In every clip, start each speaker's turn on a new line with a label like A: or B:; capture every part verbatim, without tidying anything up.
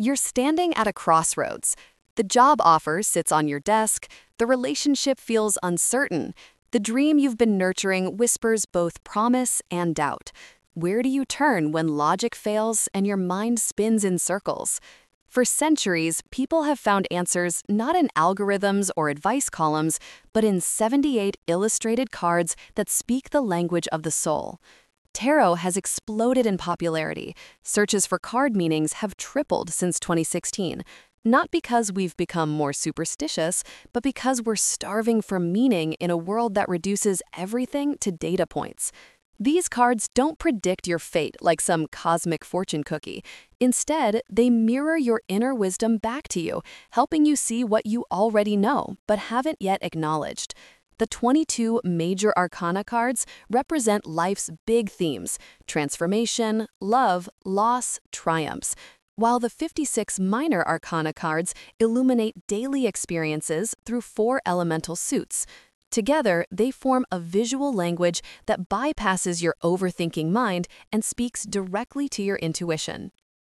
A: You're standing at a crossroads. The job offer sits on your desk, the relationship feels uncertain, the dream you've been nurturing whispers both promise and doubt. Where do you turn when logic fails and your mind spins in circles? For centuries, people have found answers not in algorithms or advice columns, but in seventy-eight illustrated cards that speak the language of the soul. Tarot has exploded in popularity. Searches for card meanings have tripled since twenty sixteen. Not because we've become more superstitious, but because we're starving for meaning in a world that reduces everything to data points. These cards don't predict your fate like some cosmic fortune cookie. Instead, they mirror your inner wisdom back to you, helping you see what you already know but haven't yet acknowledged. The twenty-two major arcana cards represent life's big themes: transformation, love, loss, triumphs, while the fifty-six minor arcana cards illuminate daily experiences through four elemental suits. Together, they form a visual language that bypasses your overthinking mind and speaks directly to your intuition.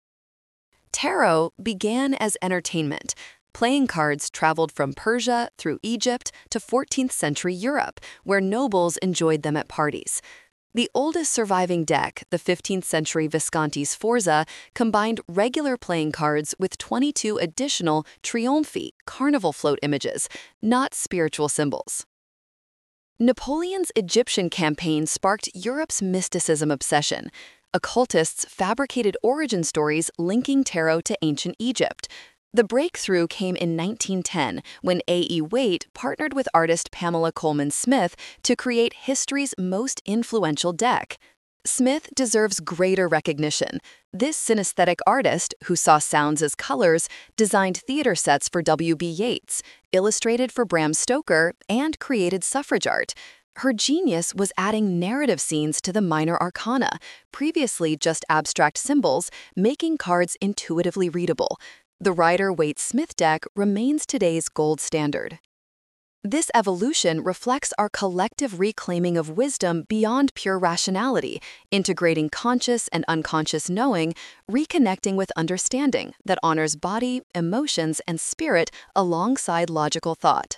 A: Tarot began as entertainment. Playing cards traveled from Persia through Egypt to fourteenth century Europe, where nobles enjoyed them at parties. The oldest surviving deck, the fifteenth century Visconti Sforza, combined regular playing cards with twenty-two additional triomphi, carnival float images, not spiritual symbols. Napoleon's Egyptian campaign sparked Europe's mysticism obsession. Occultists fabricated origin stories linking tarot to ancient Egypt. The breakthrough came in nineteen ten when A E Waite partnered with artist Pamela Coleman Smith to create history's most influential deck. Smith deserves greater recognition. This synesthetic artist, who saw sounds as colors, designed theater sets for W B Yeats, illustrated for Bram Stoker, and created suffrage art. Her genius was adding narrative scenes to the minor arcana, previously just abstract symbols, making cards intuitively readable. The Rider-Waite-Smith deck remains today's gold standard. This evolution reflects our collective reclaiming of wisdom beyond pure rationality, integrating conscious and unconscious knowing, reconnecting with understanding that honors body, emotions, and spirit alongside logical thought.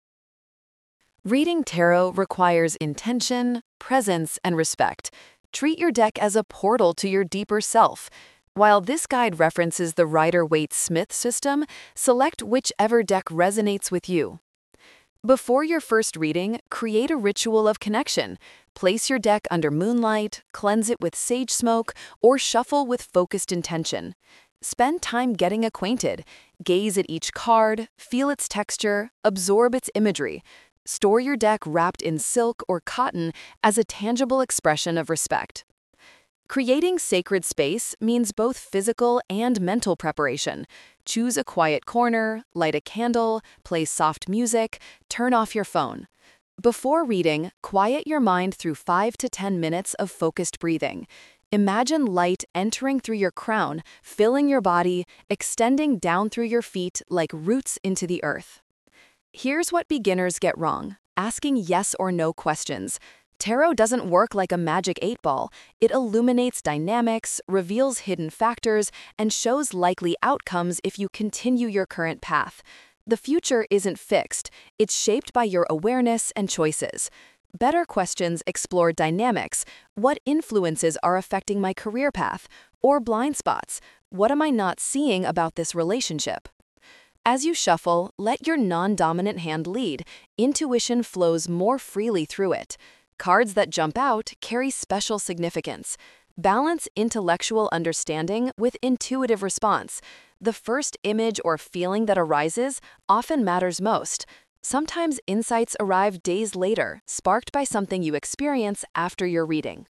A: Reading tarot requires intention, presence, and respect. Treat your deck as a portal to your deeper self. While this guide references the Rider-Waite-Smith system, select whichever deck resonates with you. Before your first reading, create a ritual of connection. Place your deck under moonlight, cleanse it with sage smoke, or shuffle with focused intention. Spend time getting acquainted. Gaze at each card, feel its texture, absorb its imagery. Store your deck wrapped in silk or cotton as a tangible expression of respect. Creating sacred space means both physical and mental preparation. Choose a quiet corner, light a candle, play soft music, turn off your phone. Before reading, quiet your mind through five to ten minutes of focused breathing. Imagine light entering through your crown, filling your body, extending down through your feet like roots into the earth. Here's what beginners get wrong: asking yes or no questions. Tarot doesn't work like a magic eight ball. It illuminates dynamics, reveals hidden factors, and shows likely outcomes if you continue your current path. The future isn't fixed. It's shaped by your awareness and choices. Better questions explore dynamics. What influences are affecting my career path? Or blind spots. What am I not seeing about this relationship? As you shuffle, let your non-dominant hand lead. Intuition flows more freely through it. Cards that jump out carry special significance. Balance intellectual understanding with intuitive response. The first image or feeling that arises often matters most. Sometimes insights arrive days later, sparked by something you experience after your reading.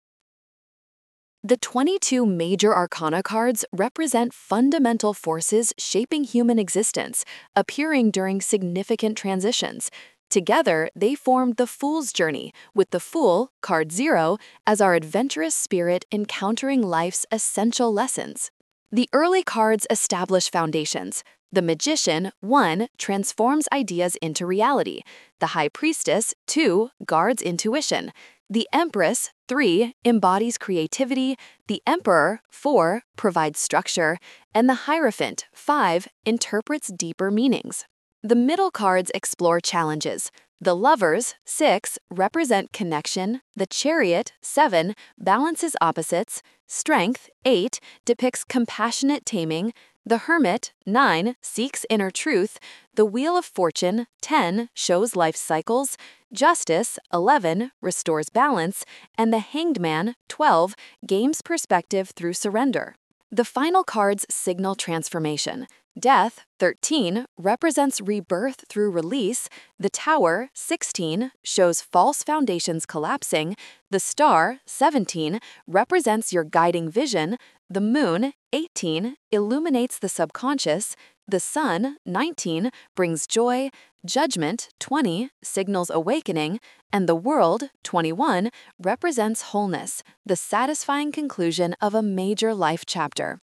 A: The twenty-two major arcana cards represent fundamental forces shaping human existence, appearing during significant transitions. Together, they form the Fool's Journey, with the Fool, card zero, as our adventurous spirit encountering life's essential lessons. The early cards establish foundations. The Magician, one, transforms ideas into reality. The High Priestess, two, guards intuition. The Empress, three, embodies creativity, the Emperor, four, provides structure, and the Hierophant, five, interprets deeper meanings. The middle cards explore challenges. The Lovers, six, represent connection, the Chariot, seven, balances opposites, Strength, eight, depicts compassionate taming, the Hermit, nine, seeks inner truth, the Wheel of Fortune, ten, shows life's cycles, Justice, eleven, restores balance, and the Hanged Man, twelve, gains perspective through surrender. The final cards signal transformation. Death, thirteen, represents rebirth through release, the Tower, sixteen, shows false foundations collapsing, the Star, seventeen, represents your guiding vision, the Moon, eighteen, illuminates the subconscious, the Sun, nineteen, brings joy, Judgment, twenty, signals awakening, and the World, twenty-one, represents wholeness, the satisfying conclusion of a major life chapter.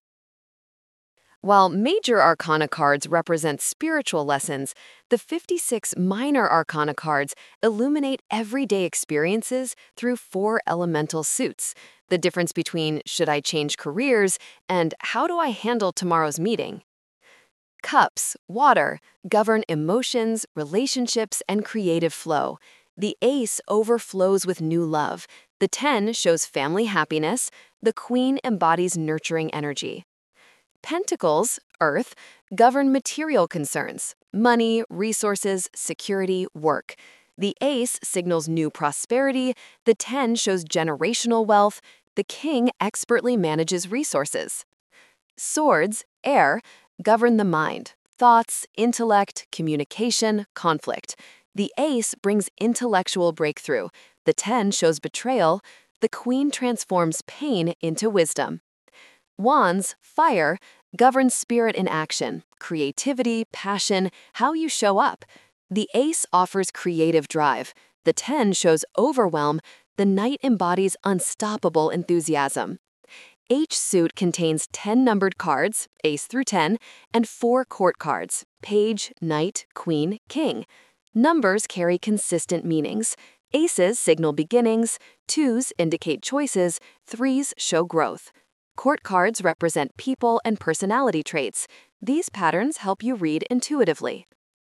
A: While major arcana cards represent spiritual lessons, the fifty-six minor arcana cards illuminate everyday experiences through four elemental suits. The difference between should I change careers and how do I handle tomorrow's meeting? Cups, water, govern emotions, relationships, and creative flow. The Ace overflows with new love. The Ten shows family happiness. The Queen embodies nurturing energy. Pentacles, Earth, govern material concerns, money, resources, security, work. The Ace signals new prosperity, the Ten shows generational wealth, the King expertly manages resources. Swords, Air, govern the mind, thoughts, intellect, communication, conflict. The Ace brings intellectual breakthrough, the Ten shows betrayal, the Queen transforms pain into wisdom. Wands, Fire, governs spirit in action, creativity, passion, how you show up. The Ace offers creative drive. The Ten shows overwhelm. The Knight embodies unstoppable enthusiasm. Each suit contains ten numbered cards, Ace through ten, and four court cards, Page, Knight, Queen, King. Numbers carry consistent meanings. Aces signal beginnings, twos indicate choices, threes show growth. Court cards represent people and personality traits. These patterns help you read intuitively.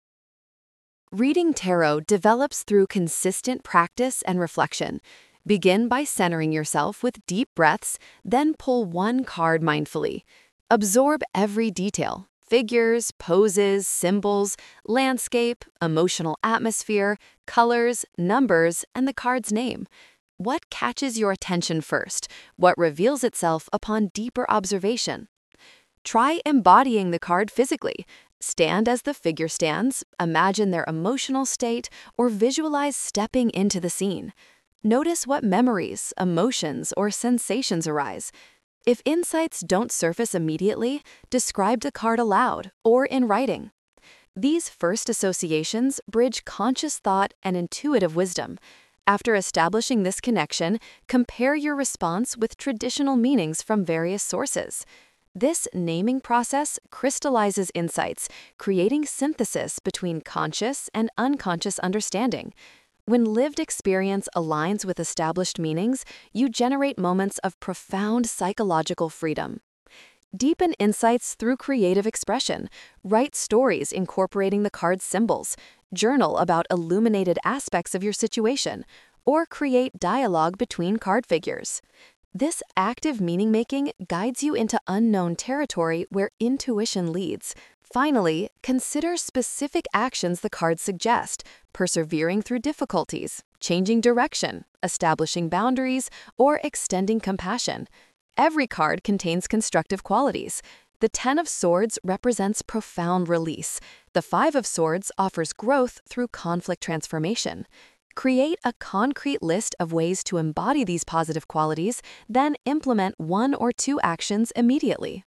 A: Reading tarot develops through consistent practice and reflection. Begin by centering yourself with deep breaths, then pull one card mindfully. Absorb every detail: figures, poses, symbols, landscape, emotional atmosphere, colors, numbers, and the card's name. What catches your attention first? What reveals itself upon deeper observation? Try embodying the card physically. Stand as the figure stands, imagine their emotional state, or visualize stepping into the scene. Notice what memories, emotions, or sensations arise. If insights don't surface immediately, describe the card aloud or in writing. These first associations bridge conscious thought and intuitive wisdom. After establishing this connection, compare your response with traditional meanings from various sources. This naming process crystallizes insights, creating synthesis between conscious and unconscious understanding. When lived experience aligns with established meanings, you generate moments of profound psychological freedom. Deepen insights through creative expression. Write stories incorporating the card's symbols. Journal about illuminated aspects of your situation, or create dialogue between card figures. This active meaning-making guides you into unknown territory where intuition leads. Finally, consider specific actions the cards suggest: persevering through difficulties, changing direction, establishing boundaries, or extending compassion. Every card contains constructive qualities. The Ten of Swords represents profound release. The Five of Swords offers growth through conflict transformation. Create a concrete list of ways to embody these positive qualities, then implement one or two actions immediately.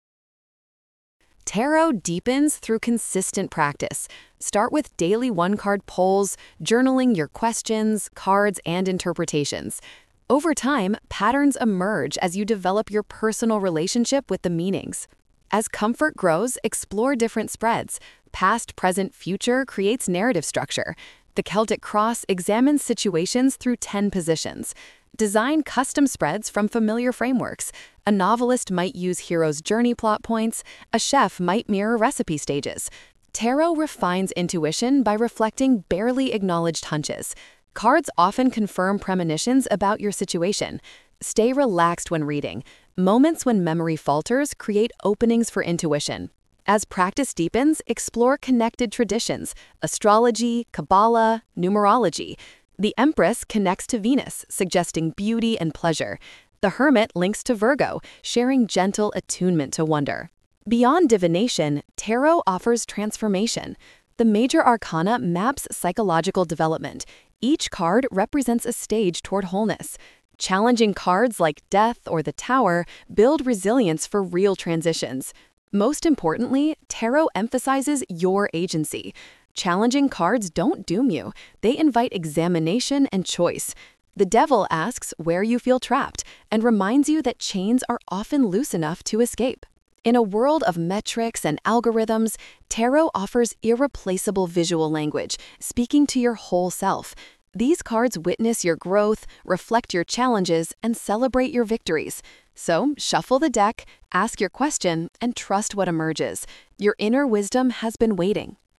A: Tarot deepens through consistent practice. Start with daily one-card polls, journaling your questions, cards, and interpretations. Over time, patterns emerge as you develop your personal relationship with the meanings. As comfort grows, explore different spreads. Past, present, future creates narrative structure. The Celtic Cross examines situations through ten positions. Design custom spreads from familiar frameworks. A novelist might use heroes' journey plot points. A chef might mirror recipe stages. Tarot refines intuition by reflecting barely acknowledged hunches. Cards often confirm premonitions about your situation. Stay relaxed when reading. Moments when memory falters create openings for intuition. As practice deepens, explore connected traditions: astrology, Kabbalah, numerology. The Empress connects to Venus, suggesting beauty and pleasure. The Hermit links to Virgo, sharing gentle attunement to wonder. Beyond divination, tarot offers transformation. The major arcana maps psychological development. Each card represents a stage toward wholeness. Challenging cards like Death or the Tower build resilience for real transitions. Most importantly, tarot emphasizes your agency. Challenging cards don't doom you. They invite examination and choice. The Devil asks where you feel trapped and reminds you that chains are often loose enough to escape. In a world of metrics and algorithms, tarot offers irreplaceable visual language, speaking to your whole self. These cards witness your growth, reflect your challenges, and celebrate your victories. So, shuffle the deck, ask your question, and trust what emerges. Your inner wisdom has been waiting.